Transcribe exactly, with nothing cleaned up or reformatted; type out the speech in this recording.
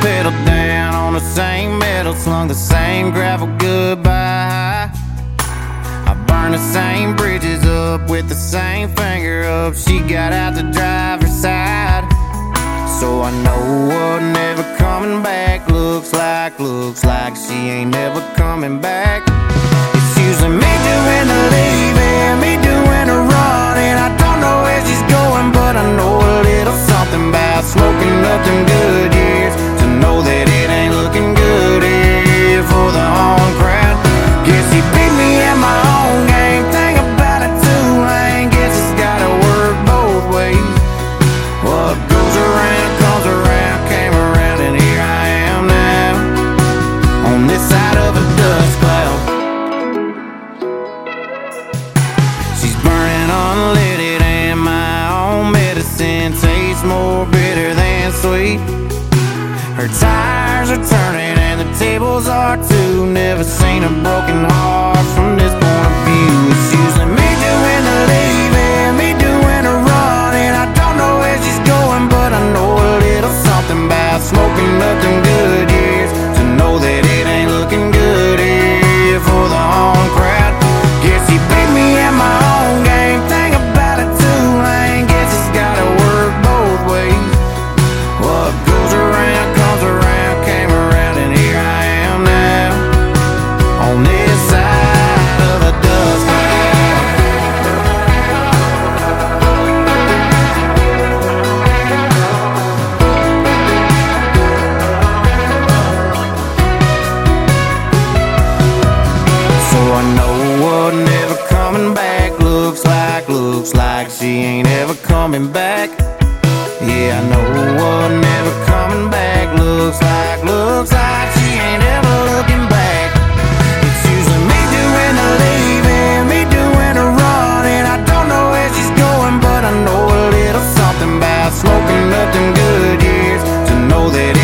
pedal down on the same metal, slung the same gravel goodbye. I burned the same bridges up with the same finger up. She got out the driver's side, so I know what never coming back looks like. Looks like she ain't never coming back. It's usually me doing the leaving, me doing the running. I don't know where she's going, but I know a little something about smoking nothing good years to know that it ain't looking good here for the home crowd. Guess he beat me at my own game. Think about it too lame. Guess it's gotta work both ways. What goes around comes around, came around, and here I am now on this side of a dust cloud. She's burning unleaded, and my own medicine tastes more bitter than sweet. Her tires are turning and the tables are too. Never seen a broken heart from this point of view. It's usually me doing the leaving, me doing the running. I don't know where she's going, but I know a little something about smoking nothing good years to know that it ain't looking good here for the home crowd. Guess he beat me at my own game. Think about it too lame. Guess it's gotta work both ways. What goes around comes around, came around, and here I am now on this side of a dust cloud. So I know what never coming back looks like. Looks like she ain't ever coming back. Yeah, I know what never coming back looks like. Looks like she ain't ever looking back. It's usually me doing the leaving, me doing the running. I don't know where she's going, but I know a little something about smoking nothing good years to know that